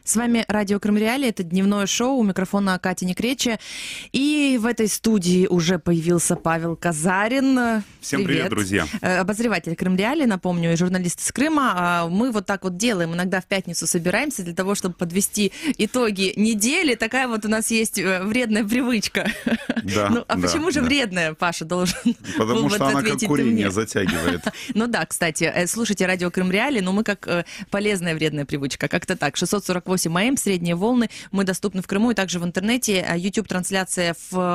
С вами радио Крым Реалии, это дневное шоу, у микрофона Катя Некреча. И в этой студии уже появился Павел Казарин. Всем привет, друзья. Обозреватель Крым Реалии, напомню, и журналист из Крыма. Мы вот так вот делаем, иногда в пятницу собираемся для того, чтобы подвести итоги недели. Такая вот у нас есть вредная привычка. Да, ну, а почему же вредная, Паша, должен Потому был что она как курение затягивает. Ну да, кстати, слушайте радио Крым Реалии, но мы как полезная вредная привычка, как-то так. 648 АМ, средние волны, мы доступны в Крыму и также в интернете. YouTube-трансляция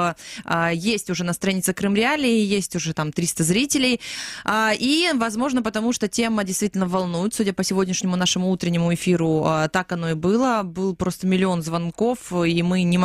есть уже на странице Крым Реалии, есть уже там 300 зрителей. И, возможно, потому что тема действительно волнует, судя по сегодняшнему нашему утреннему эфиру, так оно и было. Был просто миллион звонков, и мы не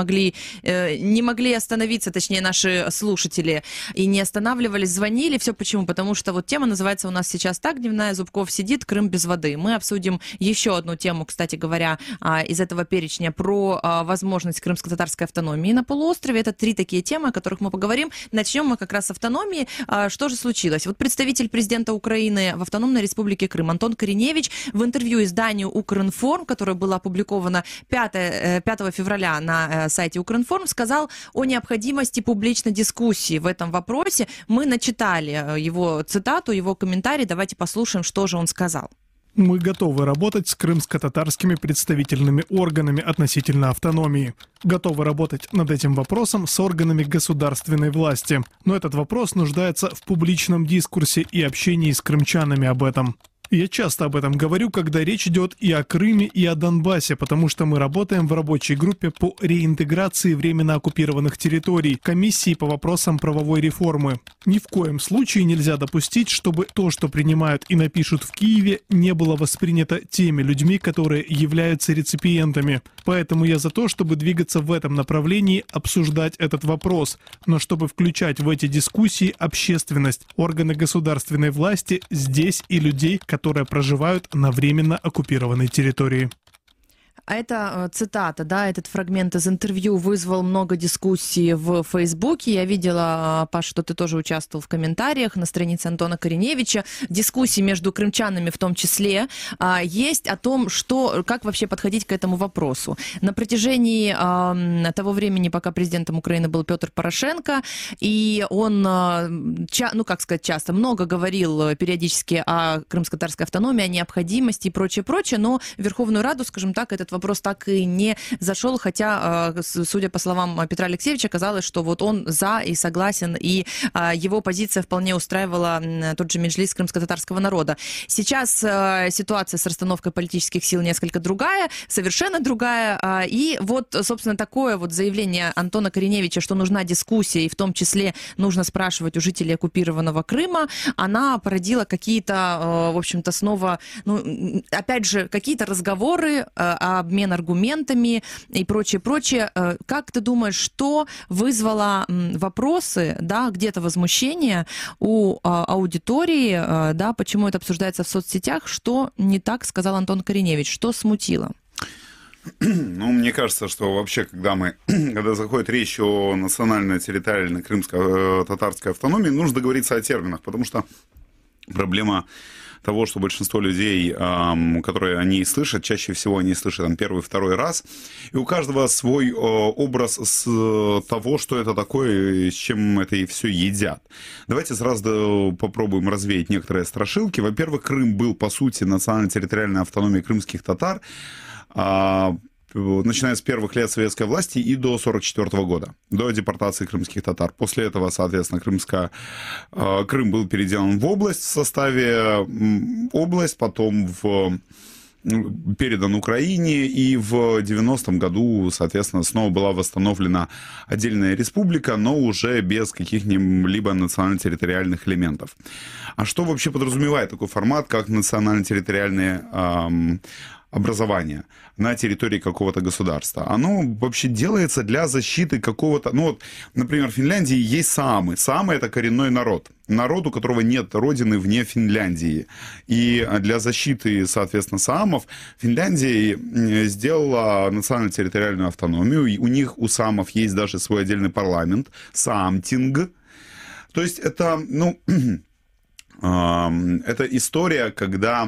могли остановиться, точнее, наши слушатели, и не останавливались, звонили. Все почему? Потому что вот тема называется у нас сейчас так, дневная, Зубков сидит, Крым без воды. Мы обсудим еще одну тему, кстати говоря, из этого перечня про возможность крымско-татарской автономии на полуострове. Это 3 такие темы, о которых мы поговорим. Начнем мы как раз с автономии. Что же случилось? Вот представитель президента Украины в Автономной Республике Крым Антон Кориневич в интервью изданию «Укринформ», которое было опубликовано 5 февраля на сайте «Укринформ», сказал о необходимости публичной дискуссии в этом вопросе. Мы начитали его цитату, его комментарий. Давайте послушаем, что же он сказал. Мы готовы работать с крымско-татарскими представительными органами относительно автономии. Готовы работать над этим вопросом с органами государственной власти. Но этот вопрос нуждается в публичном дискурсе и общении с крымчанами об этом. Я часто об этом говорю, когда речь идет и о Крыме, и о Донбассе, потому что мы работаем в рабочей группе по реинтеграции временно оккупированных территорий, комиссии по вопросам правовой реформы. Ни в коем случае нельзя допустить, чтобы то, что принимают и напишут в Киеве, не было воспринято теми людьми, которые являются реципиентами. Поэтому я за то, чтобы двигаться в этом направлении, обсуждать этот вопрос, но чтобы включать в эти дискуссии общественность, органы государственной власти здесь и людей, которые проживают на временно оккупированной территории. А это цитата, да, этот фрагмент из интервью вызвал много дискуссий в Фейсбуке. Я видела, Паш, что ты тоже участвовал в комментариях на странице Антона Кориневича. Дискуссии между крымчанами в том числе есть о том, как вообще подходить к этому вопросу. На протяжении того времени, пока президентом Украины был Петр Порошенко, и он, часто, много говорил периодически о крымско-татарской автономии, о необходимости и прочее, но в Верховную Раду, скажем так, этот вопрос так и не зашел, хотя, судя по словам Петра Алексеевича, казалось, что вот он за и согласен, и его позиция вполне устраивала тот же меджлис крымско-татарского народа. Сейчас ситуация с расстановкой политических сил несколько другая, совершенно другая, и вот, собственно, такое вот заявление Антона Кориневича, что нужна дискуссия, и в том числе нужно спрашивать у жителей оккупированного Крыма, она породила какие-то, в общем-то, снова, опять же, какие-то разговоры, обмен аргументами и прочее. Как ты думаешь, что вызвало вопросы, да, где-то возмущение у аудитории, да, почему это обсуждается в соцсетях, что не так сказал Антон Кориневич, что смутило? Мне кажется, что вообще, когда заходит речь о национальной территориальной крымско-татарской автономии, нужно договориться о терминах, потому что проблема того, что большинство людей, которые они слышат, чаще всего они слышат первый, второй раз, и у каждого свой образ с того, что это такое, с чем это и все едят. Давайте сразу попробуем развеять некоторые страшилки. Во-первых, Крым был, по сути, национально-территориальной автономией крымских татар, начиная с первых лет советской власти и до 1944 года, до депортации крымских татар. После этого, соответственно, Крым был переделан в область в составе область, потом передан Украине, и в 90-м году, соответственно, снова была восстановлена отдельная республика, но уже без каких-либо национально-территориальных элементов. А что вообще подразумевает такой формат, как национально-территориальные образование на территории какого-то государства? Оно вообще делается для защиты какого-то... например, в Финляндии есть саамы. Саамы — это коренной народ, у которого нет родины вне Финляндии. И для защиты, соответственно, саамов Финляндия сделала национально-территориальную автономию. У саамов есть даже свой отдельный парламент, саамтинг. То есть это история, когда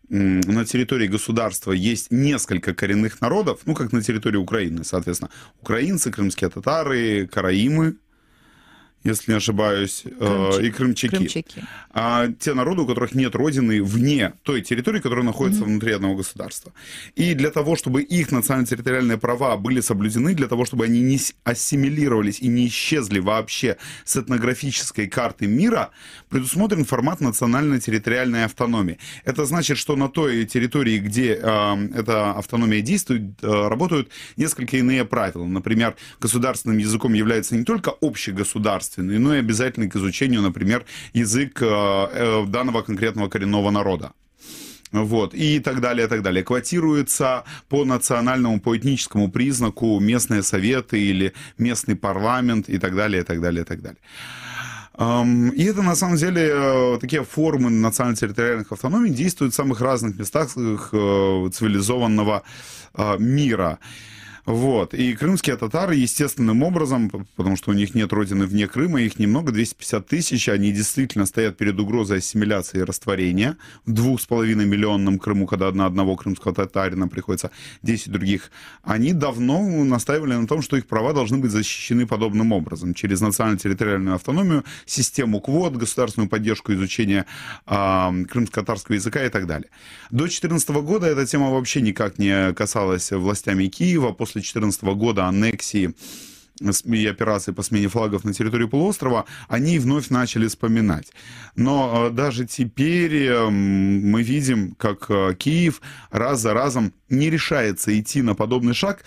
на территории государства есть несколько коренных народов, ну, как на территории Украины, соответственно, украинцы, крымские татары, караимы, если не ошибаюсь, и крымчаки. А те народы, у которых нет родины вне той территории, которая находится внутри одного государства. И для того, чтобы их национально-территориальные права были соблюдены, для того, чтобы они не ассимилировались и не исчезли вообще с этнографической карты мира, предусмотрен формат национально-территориальной автономии. Это значит, что на той территории, где эта автономия действует, работают несколько иные правила. Например, государственным языком является не только общегосударственный, но и обязательный к изучению, например, язык данного конкретного коренного народа. Вот, и так далее, и так далее. Квотируется по национальному, по этническому признаку местные советы или местный парламент и так далее, и так далее, и так далее. И это, на самом деле, такие формы национально-территориальных автономий действуют в самых разных местах цивилизованного мира. Вот. И крымские татары естественным образом, потому что у них нет родины вне Крыма, их немного, 250 тысяч, они действительно стоят перед угрозой ассимиляции и растворения. В 2,5-миллионном Крыму, когда на одного крымского татарина приходится 10 других, они давно настаивали на том, что их права должны быть защищены подобным образом, через национально-территориальную автономию, систему квот, государственную поддержку изучения крымско-татарского языка и так далее. До 2014 года эта тема вообще никак не касалась властями Киева. После 2014 года аннексии и операции по смене флагов на территории полуострова, они вновь начали вспоминать. Но даже теперь мы видим, как Киев раз за разом не решается идти на подобный шаг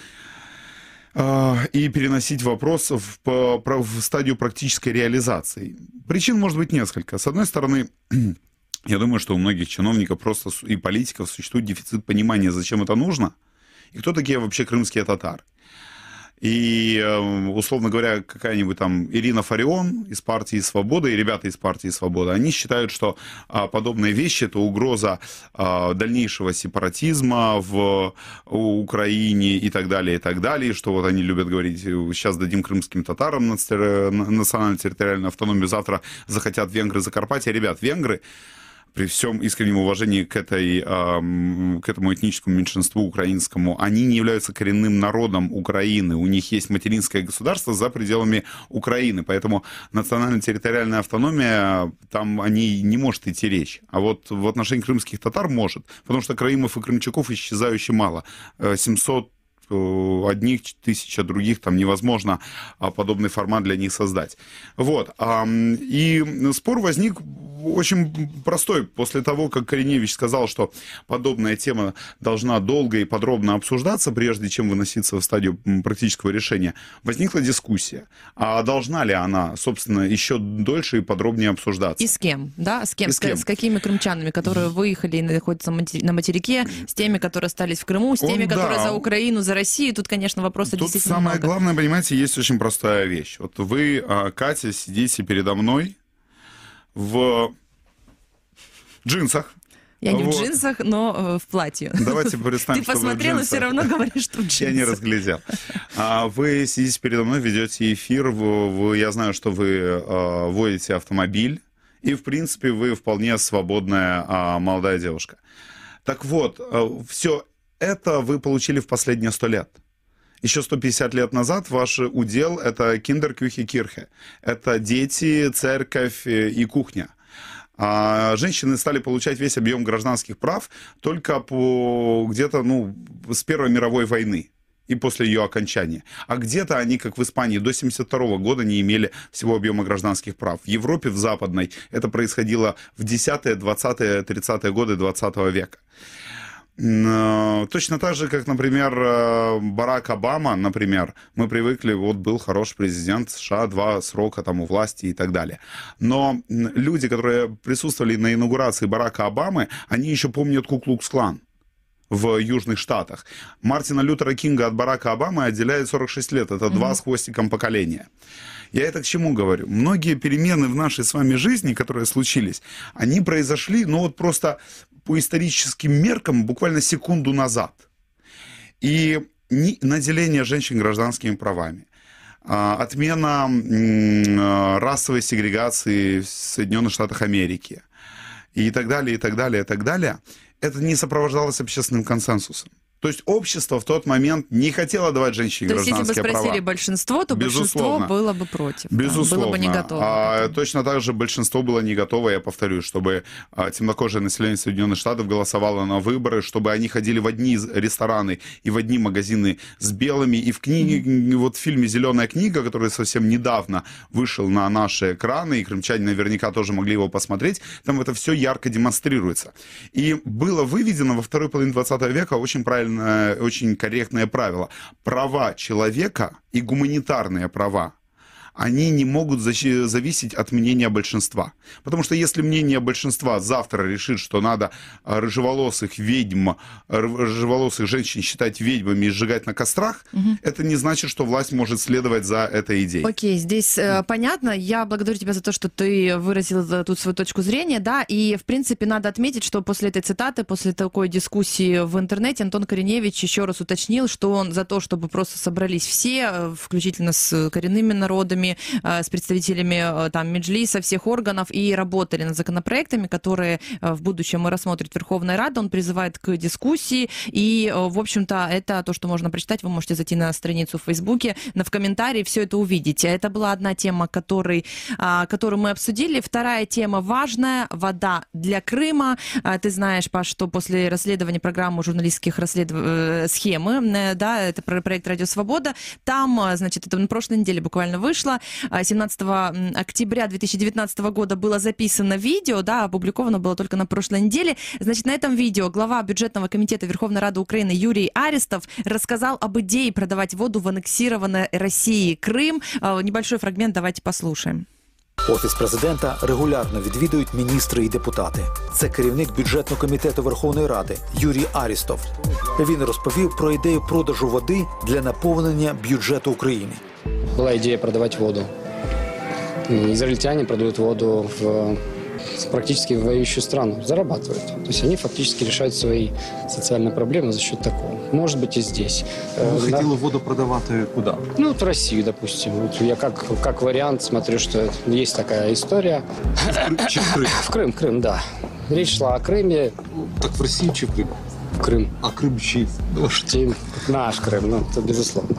и переносить вопрос в стадию практической реализации. Причин может быть несколько. С одной стороны, я думаю, что у многих чиновников просто и политиков существует дефицит понимания, зачем это нужно, и кто такие вообще крымские татары. И, условно говоря, какая-нибудь там Ирина Фарион из партии «Свобода» и ребята из партии «Свобода», они считают, что подобные вещи — это угроза дальнейшего сепаратизма в Украине и так далее, что вот они любят говорить: сейчас дадим крымским татарам национально-территориальную автономию, завтра захотят венгры Закарпатья. Ребят, венгры, при всем искреннем уважении к этому этническому меньшинству украинскому, они не являются коренным народом Украины. У них есть материнское государство за пределами Украины. Поэтому национально-территориальная автономия, там о ней не может идти речь. А вот в отношении крымских татар может. Потому что караимов и крымчаков исчезающе мало. 700 одних, 1000 других, там невозможно подобный формат для них создать. Вот. И спор возник очень простой. После того, как Кореневич сказал, что подобная тема должна долго и подробно обсуждаться, прежде чем выноситься в стадию практического решения, возникла дискуссия. А должна ли она, собственно, еще дольше и подробнее обсуждаться? И с кем? Да? С кем? С какими крымчанами, которые выехали и находятся на материке, с теми, которые остались в Крыму, с теми, которые за Украину, за Россию? Тут, конечно, вопросов действительно самое много. Главное, понимаете, есть очень простая вещь. Вот вы, Катя, сидите передо мной в джинсах. Я не в джинсах, но в платье. Давайте представим, что вы в джинсах. Ты посмотрел и все равно говоришь, что в джинсах. Я не разглядел. Вы сидите передо мной, ведете эфир. Я знаю, что вы водите автомобиль. И, в принципе, вы вполне свободная молодая девушка. Так вот, все это вы получили в последние 100 лет. Еще 150 лет назад ваш удел — это киндер-кюхе кирхе. Это дети, церковь и кухня. А женщины стали получать весь объем гражданских прав только где-то с Первой мировой войны и после ее окончания. А где-то они, как в Испании, до 1972 года не имели всего объема гражданских прав. В Европе, в западной, это происходило в 10-е, 20-е, 30-е годы 20 века. Точно так же, как, например, Барак Обама, например, мы привыкли, вот был хороший президент США, 2 срока там у власти и так далее. Но люди, которые присутствовали на инаугурации Барака Обамы, они еще помнят Ку-Клукс-клан в Южных Штатах. Мартина Лютера Кинга от Барака Обамы отделяет 46 лет. Это 2 с хвостиком поколения. Я это к чему говорю? Многие перемены в нашей с вами жизни, которые случились, они произошли, просто по историческим меркам буквально секунду назад. И наделение женщин гражданскими правами, отмена расовой сегрегации в Соединенных Штатах Америки и так далее, и так далее, и так далее. это не сопровождалось общественным консенсусом. То есть общество в тот момент не хотело давать женщине гражданские права. То есть если бы спросили большинство, то большинство было бы против. Безусловно. Было бы не готово. Точно так же большинство было не готово, я повторюсь, чтобы темнокожее население Соединенных Штатов голосовало на выборы, чтобы они ходили в одни рестораны и в одни магазины с белыми. И в книге, вот в фильме «Зеленая книга», который совсем недавно вышел на наши экраны, и крымчане наверняка тоже могли его посмотреть, там это все ярко демонстрируется. И было выведено во второй половине 20 века очень правильно, очень корректное правило. Права человека и гуманитарные права, они не могут зависеть от мнения большинства. Потому что если мнение большинства завтра решит, что надо рыжеволосых ведьм, рыжеволосых женщин считать ведьмами и сжигать на кострах, это не значит, что власть может следовать за этой идеей. Окей, здесь понятно. Я благодарю тебя за то, что ты выразил тут свою точку зрения, да, и, в принципе, надо отметить, что после этой цитаты, после такой дискуссии в интернете Антон Кореневич еще раз уточнил, что он за то, чтобы просто собрались все, включительно с коренными народами, с представителями там Меджлиса, всех органов, и работали над законопроектами, которые в будущем и рассмотрит Верховная Рада. Он призывает к дискуссии, и, в общем-то, это то, что можно прочитать. Вы можете зайти на страницу в Фейсбуке, в комментарии все это увидите. Это была одна тема, которую мы обсудили. Вторая тема важная — вода для Крыма. Ты знаешь, Паш, что после расследования программы журналистских схемы, да, это проект «Радио Свобода», там, значит, это на прошлой неделе буквально вышло, 17 октября 2019 года было записано видео, да, опубликовано было только на прошлой неделе. Значит, на этом видео глава бюджетного комитета Верховной Рады Украины Юрий Аристов рассказал об идее продавать воду в аннексированной России Крым. Небольшой фрагмент давайте послушаем. Офіс президента регулярно відвідують міністри і депутати. Це керівник бюджетного комітету Верховної Ради Юрій Арістов. Він розповів про ідею продажу води для наповнення бюджету України. Была идея продавать воду. Израильтяне продают воду практически в воюющую страну, зарабатывают. То есть они фактически решают свои социальные проблемы за счет такого. Может быть и здесь. Вы хотели воду продавать куда? Ну, вот в Россию, допустим. Вот я как вариант смотрю, что есть такая история. В Крым? В Крым, да. Речь шла о Крыме. Так в Россию чи в Крым? В Крым. А Крым чей? Наш Крым, ну, это безусловно.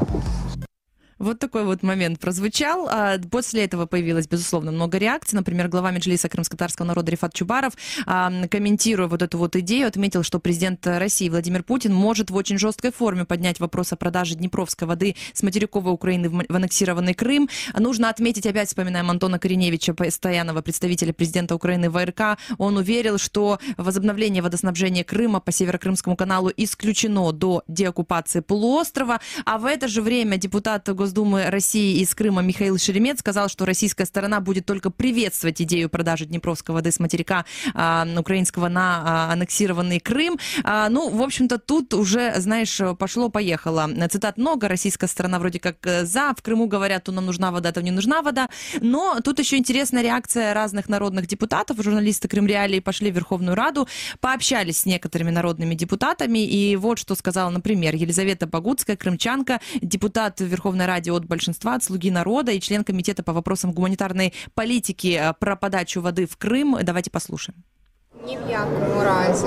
Вот такой вот момент прозвучал. После этого появилось, безусловно, много реакций. Например, глава Меджлиса крымско-татарского народа Рифат Чубаров, комментируя вот эту вот идею, отметил, что президент России Владимир Путин может в очень жесткой форме поднять вопрос о продаже днепровской воды с материковой Украины в аннексированный Крым. Нужно отметить, опять вспоминаем Антона Кореневича, постоянного представителя президента Украины в ВРК. Он уверил, что возобновление водоснабжения Крыма по Северокрымскому каналу исключено до деоккупации полуострова. А в это же время депутат Госдумы России из Крыма Михаил Шеремет сказал, что российская сторона будет только приветствовать идею продажи днепровской воды с материка украинского на аннексированный Крым. Ну, в общем-то, тут уже, знаешь, пошло-поехало. Цитат много, российская сторона вроде как за, в Крыму говорят, то нам нужна вода, то не нужна вода. Но тут еще интересная реакция разных народных депутатов. Журналисты Крымреалии пошли в Верховную Раду, пообщались с некоторыми народными депутатами, и вот что сказала, например, Елизавета Богутская, крымчанка, депутат Верховной Рады от большинства, от «Слуги народа» и член комитета по вопросам гуманитарной политики про подачу воды в Крым. Давайте послушаем. Ні в якому разі,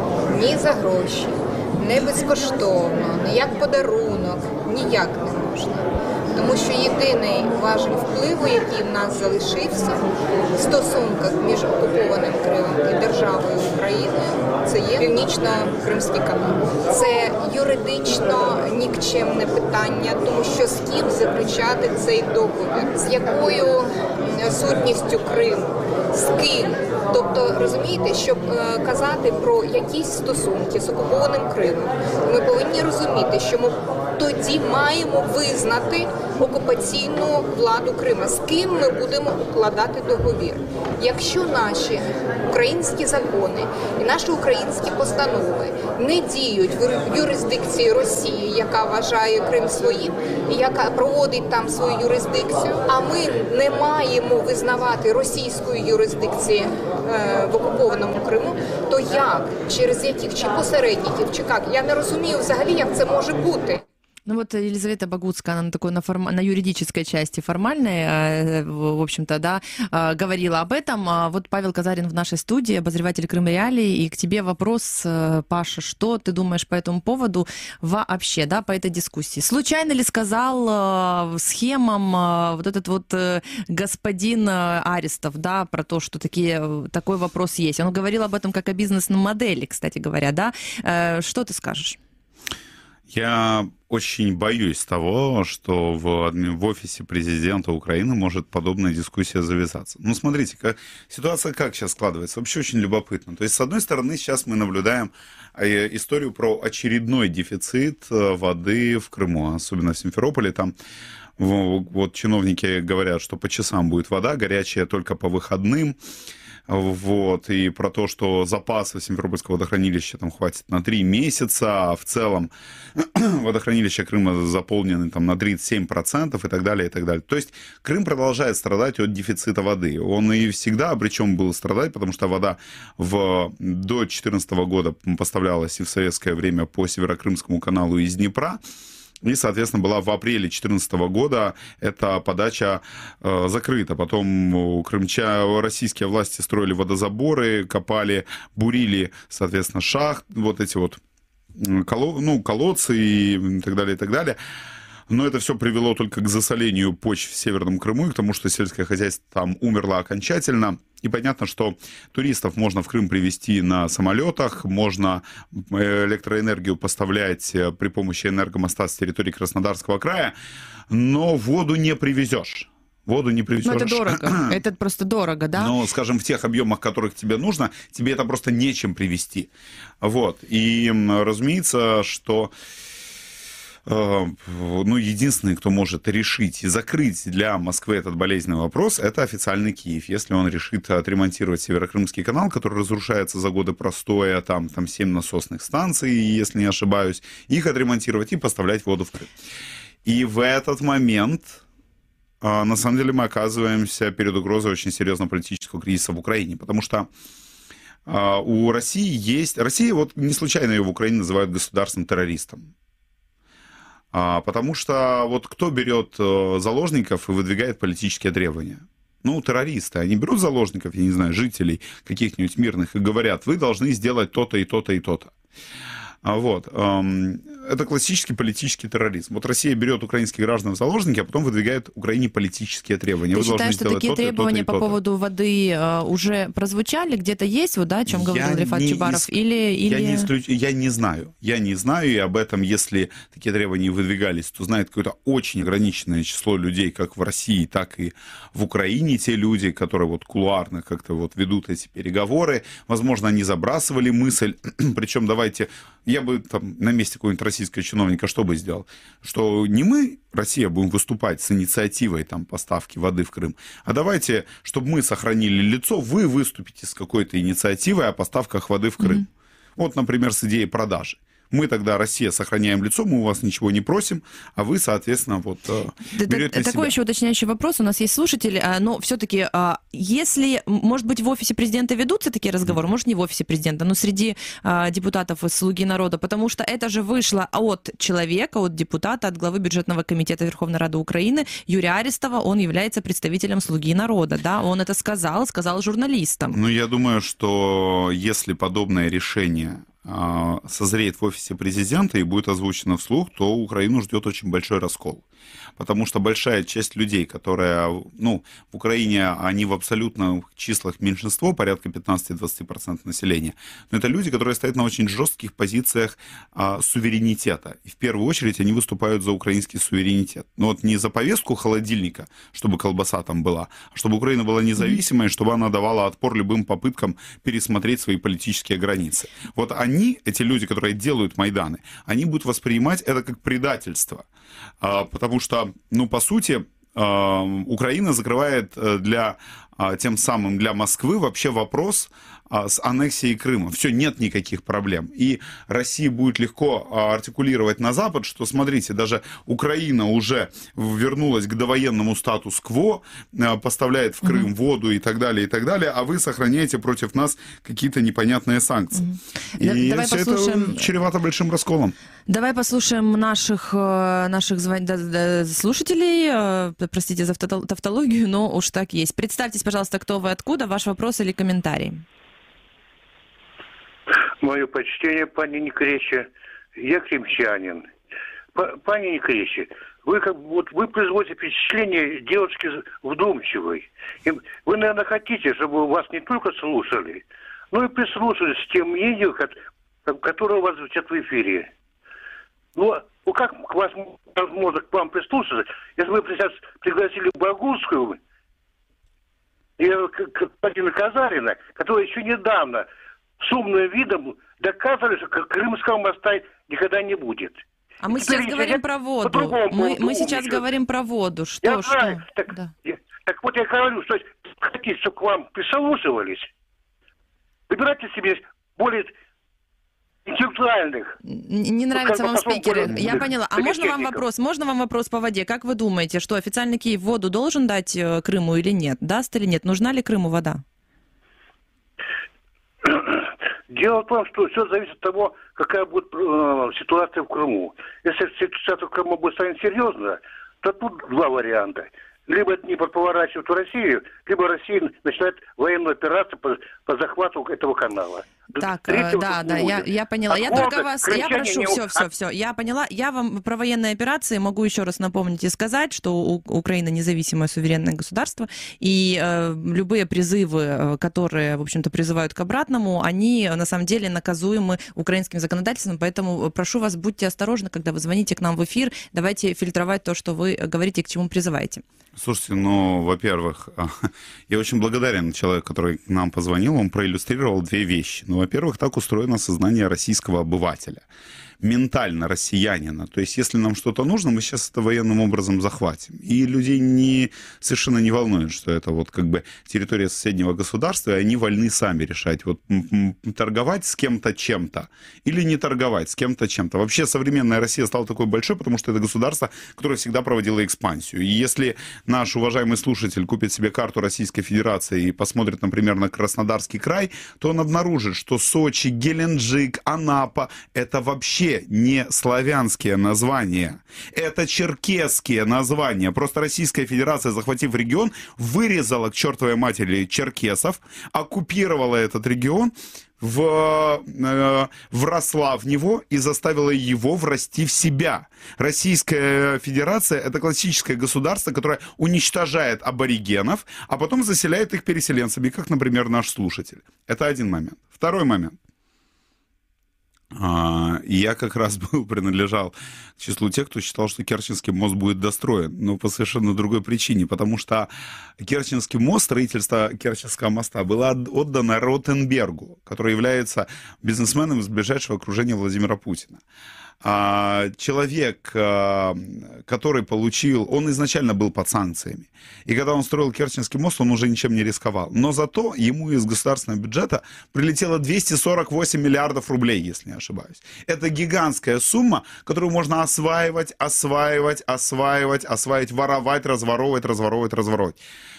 ні за гроші, ні безкоштовно, ні як подарунок, ніяк не можна. Тому що єдиний важіль впливу, який в нас залишився в стосунках між окупованим Кримом і державою України, це є Північно-Кримський канал. Це юридично нікчемне питання, тому що з ким заключати цей договір, з якою сутністю Криму, з ким. Тобто, розумієте, щоб казати про якісь стосунки з окупованим Кримом, ми повинні розуміти, що ми тоді маємо визнати окупаційну владу Крима, з ким ми будемо укладати договір. Якщо наші українські закони і наші українські постанови не діють в юрисдикції Росії, яка вважає Крим своїм, і яка проводить там свою юрисдикцію, а ми не маємо визнавати російської юрисдикції в окупованому Криму, то як, через яких, чи посередників, чи як? Я не розумію взагалі, як це може бути. Ну вот Елизавета Богуцкая, она на юридической части формальной, в общем-то, да, говорила об этом. Вот Павел Казарин в нашей студии, обозреватель Крым Реалий, и к тебе вопрос, Паша, что ты думаешь по этому поводу вообще, да, по этой дискуссии? Случайно ли сказал схемам вот этот вот господин Аристов, да, про то, что такой вопрос есть? Он говорил об этом как о бизнес-модели, кстати говоря, да? Что ты скажешь? Я очень боюсь того, что в офисе президента Украины может подобная дискуссия завязаться. Ну, смотрите, ситуация как сейчас складывается. Вообще очень любопытно. То есть, с одной стороны, сейчас мы наблюдаем историю про очередной дефицит воды в Крыму, особенно в Симферополе. Там вот чиновники говорят, что по часам будет вода, горячая только по выходным. Вот, и про то, что запасы Симферопольского водохранилища там хватит на 3 месяца, а в целом водохранилища Крыма заполнены там на 37% и так далее, и так далее. То есть Крым продолжает страдать от дефицита воды. Он и всегда обречен был страдать, потому что вода до 2014 года поставлялась и в советское время по Северокрымскому каналу из Днепра. И, соответственно, была в апреле 2014 года эта подача закрыта. Потом российские власти строили водозаборы, копали, бурили, соответственно, шахт, вот эти вот колодцы и так далее, и так далее. Но это все привело только к засолению почв в Северном Крыму и к тому, что сельское хозяйство там умерло окончательно. И понятно, что туристов можно в Крым привезти на самолетах, можно электроэнергию поставлять при помощи энергомоста с территории Краснодарского края, но воду не привезешь. Воду не привезешь. Ну, это дорого. Это просто дорого, да? Но, скажем, в тех объемах, которых тебе нужно, тебе это просто нечем привезти. Вот. И, разумеется, что единственный, кто может решить и закрыть для Москвы этот болезненный вопрос, это официальный Киев. Если он решит отремонтировать Северокрымский канал, который разрушается за годы простоя, там 7 насосных станций, если не ошибаюсь, их отремонтировать и поставлять воду в Крым. И в этот момент, на самом деле, мы оказываемся перед угрозой очень серьезного политического кризиса в Украине, потому что у России есть... Россия, вот не случайно ее в Украине называют государством-террористом. Потому что вот кто берет заложников и выдвигает политические требования? Ну, террористы. Они берут заложников, я не знаю, жителей каких-нибудь мирных и говорят, вы должны сделать то-то и то-то и то-то. Вот. Это классический политический терроризм. Вот Россия берет украинских граждан в заложники, а потом выдвигает Украине политические требования. Ты считаешь, что такие требования по поводу воды уже прозвучали? Где-то есть, вот, да, о чем говорил Рифат Чубаров? Я не знаю. Я не знаю, и об этом, если такие требования выдвигались, то знает какое-то очень ограниченное число людей, как в России, так и в Украине. Те люди, которые вот кулуарно как-то вот ведут эти переговоры. Возможно, они забрасывали мысль. Причем давайте... Я бы там на месте какого-нибудь российского чиновника что бы сделал? Что не мы, Россия, будем выступать с инициативой там, поставки воды в Крым, а давайте, чтобы мы сохранили лицо, вы выступите с какой-то инициативой о поставках воды в Крым. Вот, например, с идеей продажи. Мы тогда, Россия, сохраняем лицо, мы у вас ничего не просим, а вы, соответственно, вот берете на себя. Такой еще уточняющий вопрос. У нас есть слушатели, но все-таки, если, может быть, в офисе президента ведутся такие разговоры, может, не в офисе президента, но среди депутатов из «Слуги народа», потому что это же вышло от человека, от депутата, от главы бюджетного комитета Верховной Рады Украины Юрия Аристова, он является представителем «Слуги народа», да, он это сказал журналистам. Ну, я думаю, что если подобное решение созреет в офисе президента и будет озвучено вслух, то Украину ждет очень большой раскол. Потому что большая часть людей, которые, в Украине, они в абсолютных числах меньшинство, порядка 15-20% населения, но это люди, которые стоят на очень жестких позициях суверенитета. И в первую очередь они выступают за украинский суверенитет. Но вот не за повестку холодильника, чтобы колбаса там была, а чтобы Украина была независимой, чтобы она давала отпор любым попыткам пересмотреть свои политические границы. Вот они, эти люди, которые делают Майданы, они будут воспринимать это как предательство. Потому что, по сути, Украина закрывает тем самым для Москвы вообще вопрос с аннексией Крыма. Все, нет никаких проблем. И Россия будет легко артикулировать на Запад, что, смотрите, даже Украина уже вернулась к довоенному статус-кво, поставляет в Крым воду и так далее, а вы сохраняете против нас какие-то непонятные санкции. И давай все послушаем... это чревато большим расколом. Давай послушаем наших слушателей. Простите за тавтологию, но уж так есть. Представьтесь, пожалуйста, кто вы, откуда, ваш вопрос или комментарий. Мое почтение, пани Некреча. Я крымчанин. Пани Некреча, вы производите впечатление девушки вдумчивой. И вы, наверное, хотите, чтобы вас не только слушали, но и прислушались к тем мнениям, которые у вас звучат в эфире. Ну, как возможно к вам прислушаться, если вы сейчас пригласили Богунскую и господина Казарина, который еще недавно с умным видом доказывали, что Крымского моста никогда не будет. А мы сейчас говорим про воду. Мы сейчас говорим про воду. Что? Я знаю. Так вот я говорю, что хотите, чтобы к вам прислушивались, выбирайте себе более интеллектуальных. Не нравятся вам спикеры. Я поняла. А можно вам вопрос? Можно вам вопрос по воде? Как вы думаете, что официально Киев воду должен дать Крыму или нет? Даст или нет? Нужна ли Крыму вода? Дело в том, что все зависит от того, какая будет ситуация в Крыму. Если ситуация в Крыму будет станет серьезно, то тут два варианта. Либо Днепр поворачивает в Россию, либо Россия начинает военную операцию по захвату этого канала. Так, я поняла. Я только вас, я прошу, все, я поняла. Я вам про военные операции могу еще раз напомнить и сказать, что Украина независимое суверенное государство, и любые призывы, которые, в общем-то, призывают к обратному, они на самом деле наказуемы украинским законодательством, поэтому прошу вас, будьте осторожны, когда вы звоните к нам в эфир, давайте фильтровать то, что вы говорите, к чему призываете. Слушайте, во-первых, я очень благодарен человеку, который к нам позвонил, он проиллюстрировал две вещи. Во-первых, так устроено сознание российского обывателя, ментально россиянина. То есть, если нам что-то нужно, мы сейчас это военным образом захватим. И людей совершенно не волнует, что это вот как бы территория соседнего государства, и они вольны сами решать, вот торговать с кем-то чем-то или не торговать с кем-то чем-то. Вообще современная Россия стала такой большой, потому что это государство, которое всегда проводило экспансию. И если наш уважаемый слушатель купит себе карту Российской Федерации и посмотрит, например, на Краснодарский край, то он обнаружит, что Сочи, Геленджик, Анапа — это вообще не славянские названия. Это черкесские названия. Просто Российская Федерация, захватив регион, вырезала к чертовой матери черкесов, оккупировала этот регион, вросла в него и заставила его врасти в себя. Российская Федерация — это классическое государство, которое уничтожает аборигенов, а потом заселяет их переселенцами, как, например, наш слушатель. Это один момент. Второй момент. Я как раз принадлежал к числу тех, кто считал, что Керченский мост будет достроен, но по совершенно другой причине, потому что Керченский мост, строительство Керченского моста было отдано Ротенбергу, который является бизнесменом из ближайшего окружения Владимира Путина. Человек, который он изначально был под санкциями. И когда он строил Керченский мост, он уже ничем не рисковал. Но зато ему из государственного бюджета прилетело 248 миллиардов рублей, если не ошибаюсь. Это гигантская сумма, которую можно осваивать, воровать, разворовывать.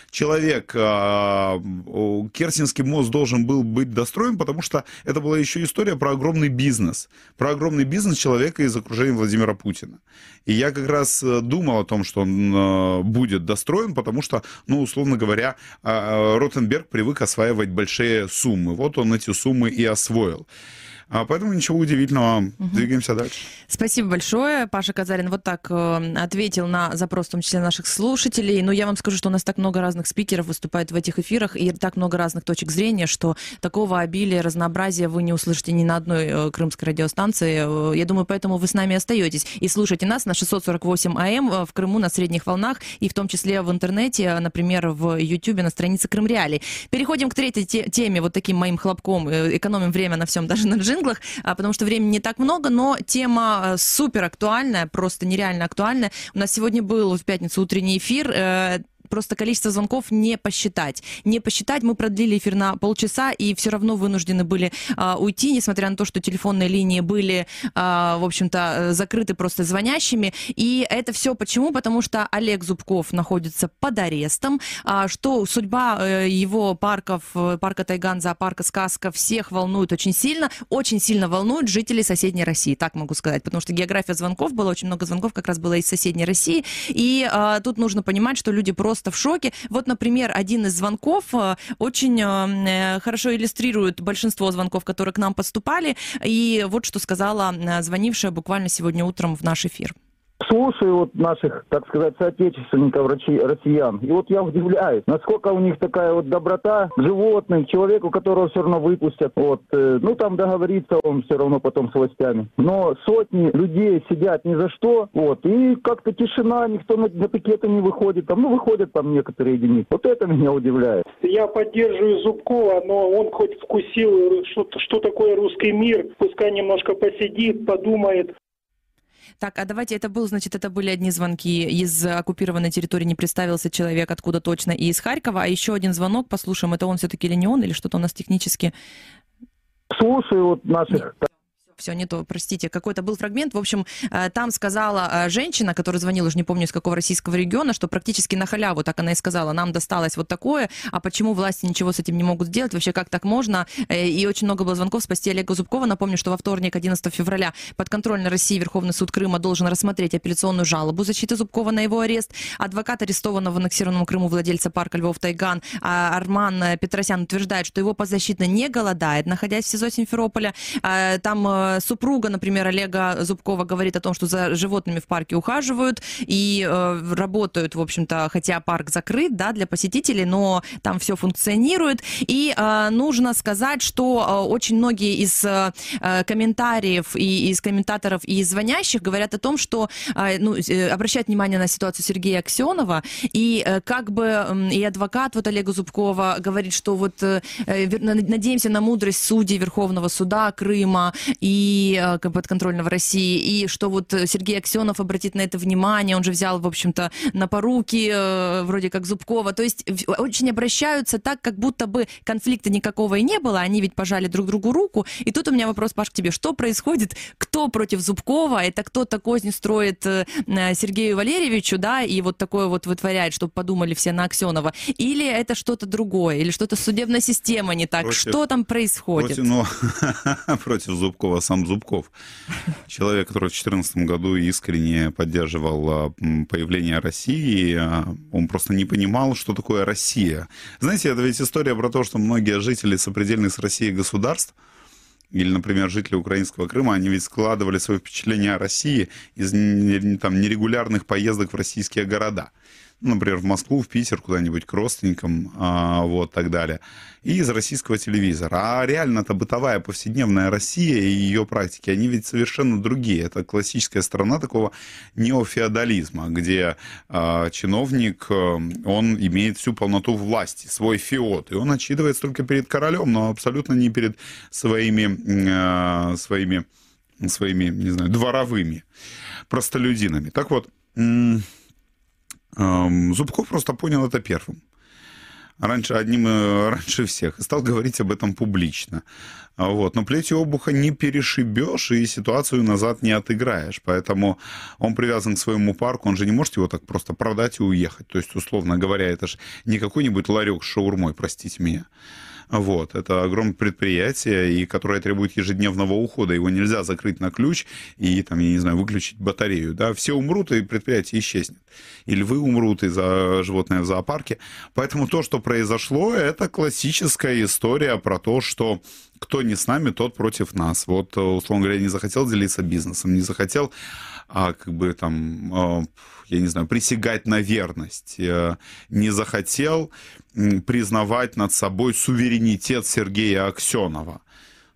Керченский мост должен был быть достроен, потому что это была еще история про огромный бизнес. Про огромный бизнес человека из окружения Владимира Путина. И я как раз думал о том, что он будет достроен, потому что, условно говоря, Ротенберг привык осваивать большие суммы. Вот он эти суммы и освоил. Поэтому ничего удивительного. Двигаемся дальше. Спасибо большое. Паша Казарин вот так ответил на запрос, в том числе наших слушателей. Но я вам скажу, что у нас так много разных спикеров выступает в этих эфирах, и так много разных точек зрения, что такого обилия, разнообразия вы не услышите ни на одной крымской радиостанции. Я думаю, поэтому вы с нами остаетесь и слушайте нас на 648 АМ в Крыму на средних волнах, и в том числе в интернете, например, в Ютубе на странице Крым Реалии. Переходим к третьей теме, вот таким моим хлопком. Экономим время на всем, даже на джинглах, потому что времени не так много, но тема супер актуальная, просто нереально актуальная. У нас сегодня был в пятницу утренний эфир. просто количество звонков не посчитать. Не посчитать, мы продлили эфир на полчаса, и все равно вынуждены были уйти, несмотря на то, что телефонные линии были, в общем-то, закрыты просто звонящими. И это все почему? Потому что Олег Зубков находится под арестом, что судьба его парков, парка Тайган, зоопарка «Сказка» всех волнует очень сильно волнует жителей соседней России, так могу сказать, потому что география звонков, было очень много звонков как раз было из соседней России, и тут нужно понимать, что люди просто в шоке. Вот, например, один из звонков очень хорошо иллюстрирует большинство звонков, которые к нам поступали, и вот что сказала звонившая буквально сегодня утром в наш эфир. Слушаю вот наших, так сказать, соотечественников, россиян, и вот я удивляюсь, насколько у них такая вот доброта к животным, к человеку, которого все равно выпустят. Вот, ну там договориться он все равно потом с властями. Но сотни людей сидят ни за что, вот, и как-то тишина, никто на пикеты не выходит, там, ну выходят там некоторые единицы. Вот это меня удивляет. Я поддерживаю Зубкова, но он хоть вкусил, что такое русский мир, пускай немножко посидит, подумает. Так, а давайте, это были одни звонки из оккупированной территории, не представился человек, откуда точно, и из Харькова, а еще один звонок, послушаем, это он все-таки или не он, или что-то у нас технически... Слушаю вот наших... Все не то, простите, какой-то был фрагмент. В общем, там сказала женщина, которая звонила, уже не помню, из какого российского региона, что практически на халяву, так она и сказала, нам досталось вот такое, а почему власти ничего с этим не могут сделать, вообще как так можно? И очень много было звонков спасти Олега Зубкова. Напомню, что во вторник, 11 февраля, подконтрольной России Верховный суд Крыма должен рассмотреть апелляционную жалобу защиты Зубкова на его арест. Адвокат арестованного в аннексированном Крыму владельца парка Львов Тайган Арман Петросян утверждает, что его подзащитный не голодает, находясь в СИЗО Симферополя. Там супруга, например, Олега Зубкова говорит о том, что за животными в парке ухаживают и работают, в общем-то, хотя парк закрыт, да, для посетителей, но там все функционирует. И нужно сказать, что очень многие из комментариев и из комментаторов и из звонящих говорят о том, что обращают внимание на ситуацию Сергея Аксенова, и как бы и адвокат вот Олега Зубкова говорит, что вот надеемся на мудрость судей Верховного суда Крыма и подконтрольного России, и что вот Сергей Аксенов обратит на это внимание, он же взял, в общем-то, на поруки вроде как Зубкова, то есть очень обращаются так, как будто бы конфликта никакого и не было, они ведь пожали друг другу руку, и тут у меня вопрос, Паш, к тебе, что происходит, кто против Зубкова, это кто-то козни строит Сергею Валерьевичу, да, и вот такое вот вытворяет, чтобы подумали все на Аксенова, или это что-то другое, или что-то судебная система не так, что там происходит? Против Зубкова сам Зубков. Человек, который в 2014 году искренне поддерживал появление России, он просто не понимал, что такое Россия. Знаете, это ведь история про то, что многие жители сопредельных с Россией государств, или, например, жители украинского Крыма, они ведь складывали свои впечатления о России из там, нерегулярных поездок в российские города. Например, в Москву, в Питер, куда-нибудь к родственникам, вот, так далее. И из российского телевизора. А реально-то бытовая повседневная Россия и ее практики, они ведь совершенно другие. Это классическая сторона такого неофеодализма, где чиновник, он имеет всю полноту власти, свой феод. И он отчитывается только перед королем, но абсолютно не перед своими, не знаю, дворовыми простолюдинами. Так вот, Зубков просто понял это первым. Раньше всех. И стал говорить об этом публично. Вот. Но плетью обуха не перешибешь и ситуацию назад не отыграешь. Поэтому он привязан к своему парку. Он же не может его так просто продать и уехать. То есть, условно говоря, это же не какой-нибудь ларек с шаурмой, простите меня. Вот, это огромное предприятие, и которое требует ежедневного ухода. Его нельзя закрыть на ключ и, там, я не знаю, выключить батарею. Да? Все умрут, и предприятие исчезнет. И львы умрут, и животные в зоопарке. Поэтому то, что произошло, это классическая история про то, что кто не с нами, тот против нас. Вот, условно говоря, не захотел делиться бизнесом, не захотел, я не знаю, присягать на верность, не захотел признавать над собой суверенитет Сергея Аксенова.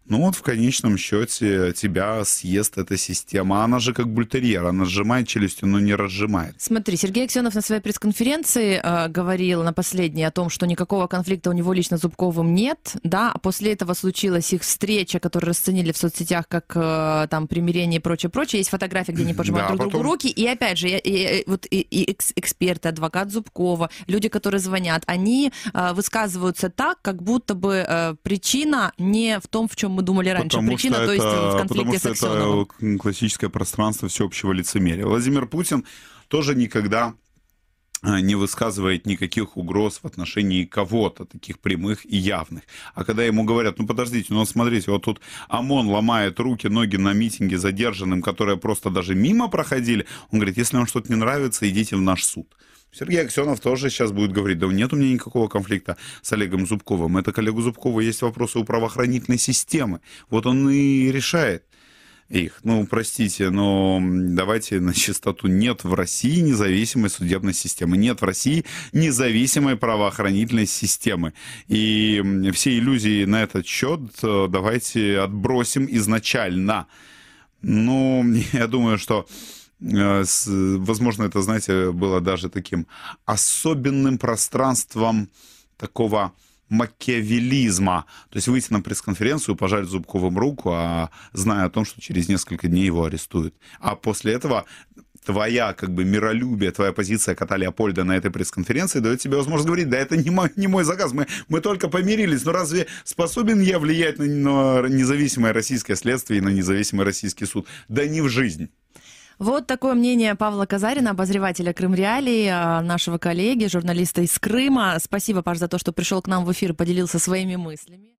Ну вот в конечном счете тебя съест эта система. Она же как бультерьер, она сжимает челюстью, но не разжимает. Смотри, Сергей Аксенов на своей пресс-конференции говорил на последней о том, что никакого конфликта у него лично с Зубковым нет, да, а после этого случилась их встреча, которую расценили в соцсетях как там примирение и прочее. Есть фотографии, где они пожимают друг другу руки, и опять же, эксперты, адвокат Зубкова, люди, которые звонят, они высказываются так, как будто бы причина не в том, в чем мы думали раньше. Причина, то есть в конфликте с Аксеновым. Это классическое пространство всеобщего лицемерия. Владимир Путин тоже никогда не высказывает никаких угроз в отношении кого-то, таких прямых и явных. А когда ему говорят, ну подождите, ну смотрите, вот тут ОМОН ломает руки, ноги на митинге задержанным, которые просто даже мимо проходили, он говорит, если вам что-то не нравится, идите в наш суд. Сергей Аксенов тоже сейчас будет говорить, да нет у меня никакого конфликта с Олегом Зубковым. Это к Олегу Зубкову есть вопросы у правоохранительной системы. Вот он и решает их. Ну, простите, но давайте на чистоту. Нет в России независимой судебной системы. Нет в России независимой правоохранительной системы. И все иллюзии на этот счет давайте отбросим изначально. Ну, я думаю, что возможно, это, знаете, было даже таким особенным пространством такого макиавеллизма. То есть выйти на пресс-конференцию, пожать Зубковым руку, зная о том, что через несколько дней его арестуют. А после этого твоя, как бы, миролюбие, твоя позиция кота Леопольда на этой пресс-конференции дает тебе возможность говорить, да это не мой заказ, мы только помирились, но разве способен я влиять на независимое российское следствие и на независимый российский суд? Да не в жизнь. Вот такое мнение Павла Казарина, обозревателя Крымреалий, нашего коллеги, журналиста из Крыма. Спасибо, Паш, за то, что пришел к нам в эфир и поделился своими мыслями.